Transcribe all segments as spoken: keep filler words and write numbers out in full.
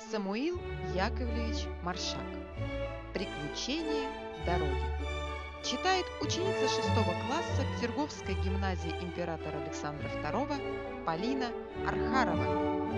Самуил Яковлевич Маршак. Приключения в дороге. Читает ученица шестого класса Петерговской гимназии императора Александра второго Полина Архарова.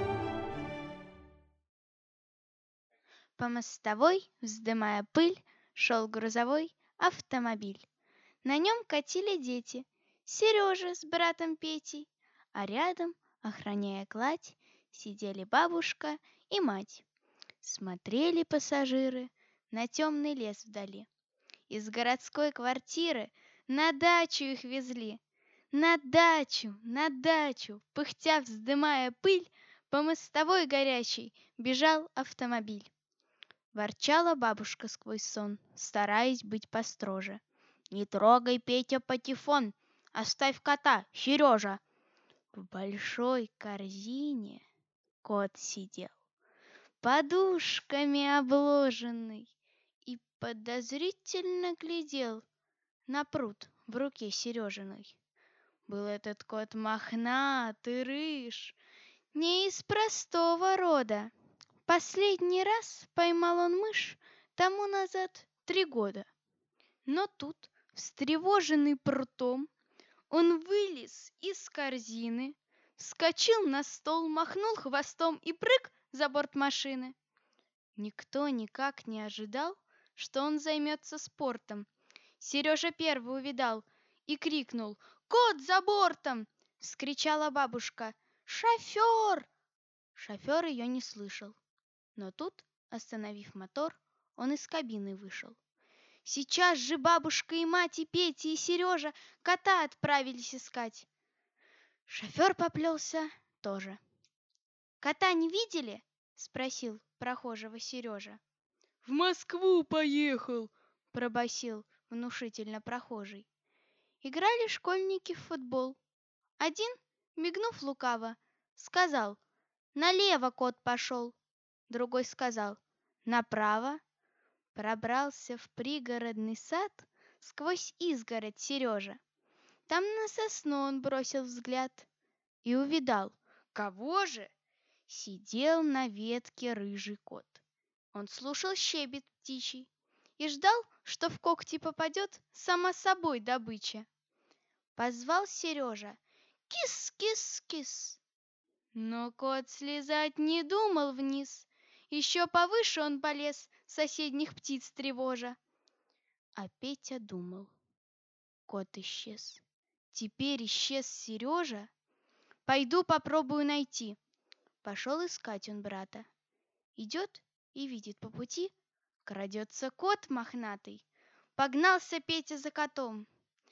По мостовой, вздымая пыль, шел грузовой автомобиль. На нем катили дети, Сережа с братом Петей, а рядом, охраняя кладь, сидели бабушка и мать. Смотрели пассажиры на темный лес вдали. Из городской квартиры на дачу их везли. На дачу, на дачу, пыхтя вздымая пыль, по мостовой горячей бежал автомобиль. Ворчала бабушка сквозь сон, стараясь быть построже. «Не трогай, Петя, патефон! Оставь кота, Сережа!» В большой корзине кот сидел, подушками обложенный, и подозрительно глядел на пруд в руке Сережиной. Был этот кот мохнатый, рыж, не из простого рода. Последний раз поймал он мышь тому назад три года. Но тут, встревоженный прутом, он вылез из корзины, вскочил на стол, махнул хвостом и прыг за борт машины. Никто никак не ожидал, что он займется спортом. Сережа первый увидал и крикнул: «Кот за бортом!» Вскричала бабушка: «Шофер!» Шофер ее не слышал. Но тут, остановив мотор, он из кабины вышел. Сейчас же бабушка и мать, и Петя, и Сережа кота отправились искать. Шофер поплелся тоже. «Кота не видели?» — спросил прохожего Сережа. «В Москву поехал!» — пробасил внушительно прохожий. Играли школьники в футбол. Один, мигнув лукаво, сказал: «Налево кот пошел». Другой сказал: «Направо». Пробрался в пригородный сад сквозь изгородь Сережа. Там на сосну он бросил взгляд и увидал. Кого же? Сидел на ветке рыжий кот. Он слушал щебет птичий и ждал, что в когти попадет сама собой добыча. Позвал Сережа: «Кис-кис-кис!» Но кот слезать не думал вниз. Еще повыше он полез, соседних птиц тревожа. А Петя думал. Кот исчез. Теперь исчез Сережа. Пойду попробую найти. Пошел искать он брата. Идет и видит по пути, крадется кот мохнатый. Погнался Петя за котом.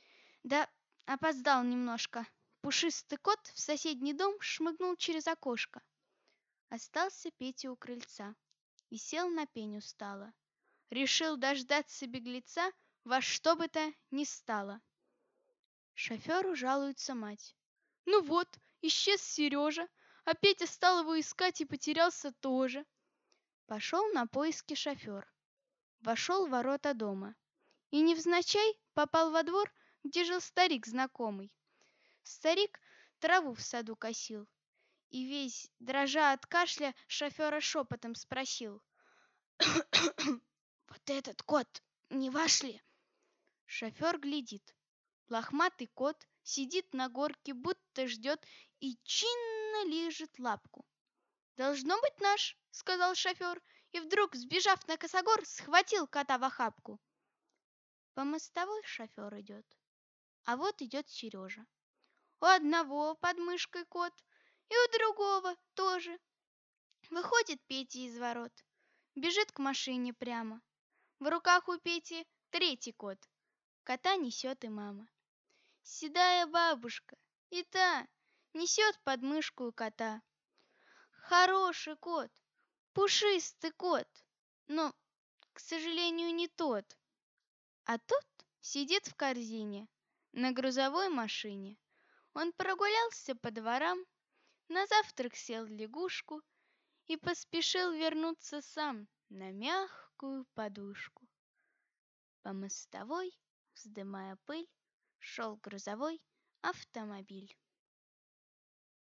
Да опоздал немножко. Пушистый кот в соседний дом шмыгнул через окошко. Остался Петя у крыльца и сел на пень устало. Решил дождаться беглеца во что бы то ни стало. Шоферу жалуется мать. Ну вот, исчез Сережа, а Петя стал его искать и потерялся тоже. Пошел на поиски шофер. Вошел в ворота дома и невзначай попал во двор, где жил старик знакомый. Старик траву в саду косил и весь, дрожа от кашля, шофера шепотом спросил: «Вот этот кот не ваш ли?» Шофер глядит. Лохматый кот сидит на горке, будто ждет, и чинно лижет лапку. «Должно быть наш», — сказал шофер, и вдруг, сбежав на косогор, схватил кота в охапку. По мостовой шофер идет, а вот идет Сережа. У одного под мышкой кот, и у другого тоже. Выходит Петя из ворот, бежит к машине прямо. В руках у Пети третий кот. Кота несет и мама. Седая бабушка и та несет под мышку кота. Хороший кот, пушистый кот, но, к сожалению, не тот. А тот сидит в корзине на грузовой машине. Он прогулялся по дворам, на завтрак сел в лягушку и поспешил вернуться сам на мягкую подушку. По мостовой, вздымая пыль, шел грузовой автомобиль.